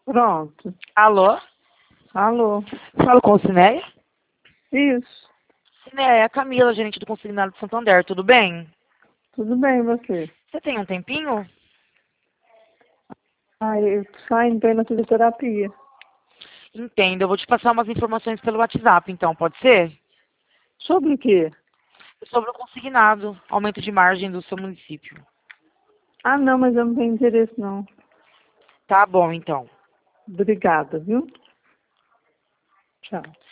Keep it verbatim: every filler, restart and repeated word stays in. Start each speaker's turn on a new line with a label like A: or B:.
A: Pronto.
B: Alô?
A: Alô?
B: Falo com o Cineia?
A: Isso.
B: Cineia, é a Camila, gerente do Consignado de Santander, tudo bem?
A: Tudo bem, e você?
B: Você tem um tempinho?
A: Ah, eu tô saindo pra ir na fisioterapia.
B: Entendo, eu vou te passar umas informações pelo WhatsApp, então, pode ser?
A: Sobre o quê?
B: Sobre o consignado, aumento de margem do seu município.
A: Ah, não, mas eu não tenho interesse, não.
B: Tá bom, então.
A: Obrigada, viu? Tchau.